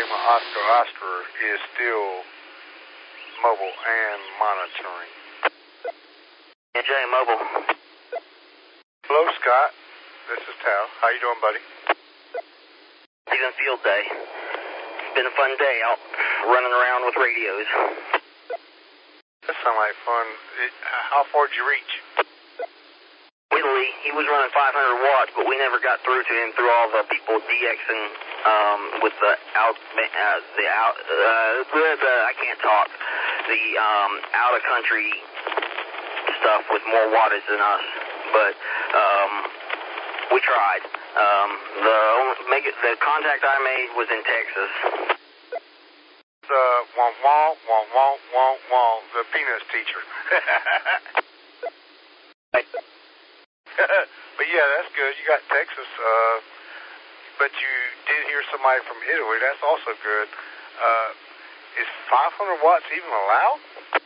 Lima Oscar Oscar is still mobile and monitoring. NJ Mobile. Hello, Scott. This is Tal. How you doing, buddy? Even field day. It's been a fun day out running around with radios. That sounds like fun. How far did you reach? Whitley, he was running 500 watts, but we never got through to him through all the people DXing with the I can't talk. The out of country stuff with more wattage than us, but we tried. The contact I made was in Texas. The Peanuts teacher. But yeah, that's good. You got Texas, but you did hear somebody from Italy. That's also good. Is 500 watts even allowed?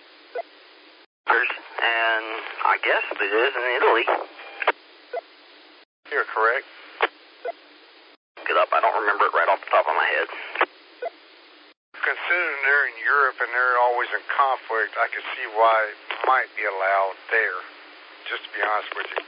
And I guess it is in Italy. You're correct. Look it up. I don't remember it right off the top of my head. Considering they're in Europe and they're always in conflict, I could see why it might be allowed there, just to be honest with you.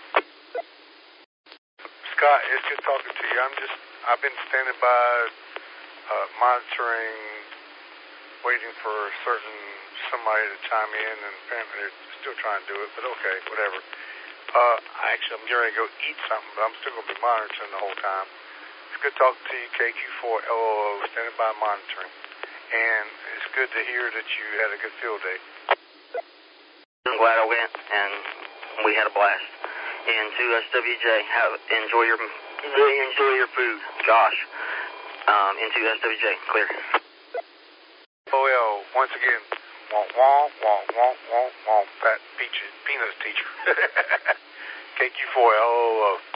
Scott, it's good talking to you. I've been standing by, monitoring, waiting for somebody to chime in, and apparently they're still trying to do it, but okay, whatever. Actually, I'm getting ready to go eat something, but I'm still going to be monitoring the whole time. It's good talking to you, KQ4LOO, standing by monitoring. And it's good to hear that you had a good field day. I'm glad I went, and we had a blast. And to SWJ, enjoy your food. Josh, into SWJ, clear. OL, once again, Pat Peanuts teacher. KQ4LOO.